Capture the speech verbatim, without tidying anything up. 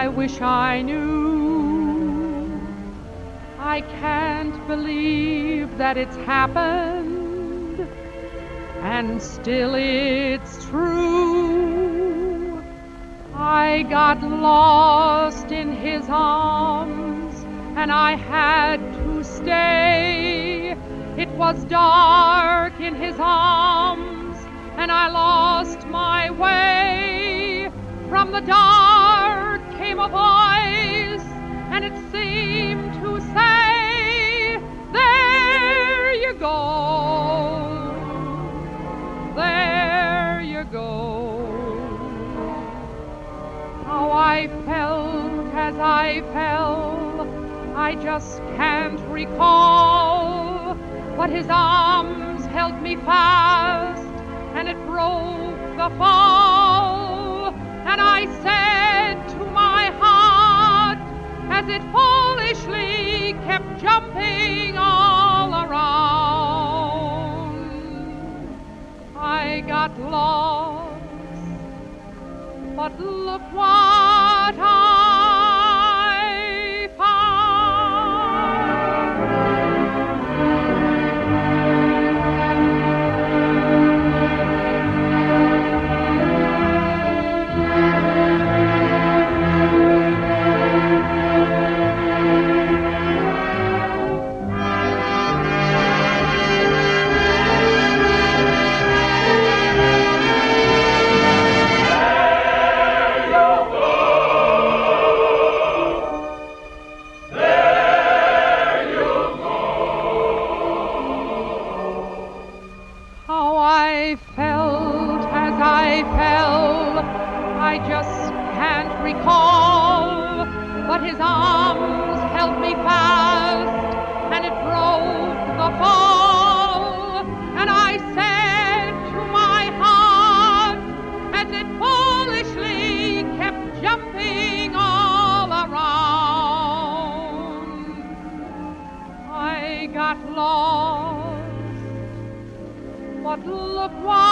I wish I knew. I can't believe that it's happened, and still it's true. I got lost in his arms, and I had to stay. It was dark in his arms, and I lost my way. From the dark came a voice, and it seemed to say, there you go, there you go. How I felt as I fell, I just can't recall, but his arms held me fast, and it broke the fall. And I said to my heart, as it foolishly kept jumping all around, I got lost, but look what I found. How I felt as I fell, I just can't recall, but his arms held me fast, and it broke the fall. And I said to my heart, as it foolishly kept jumping all around, I got lost, but look what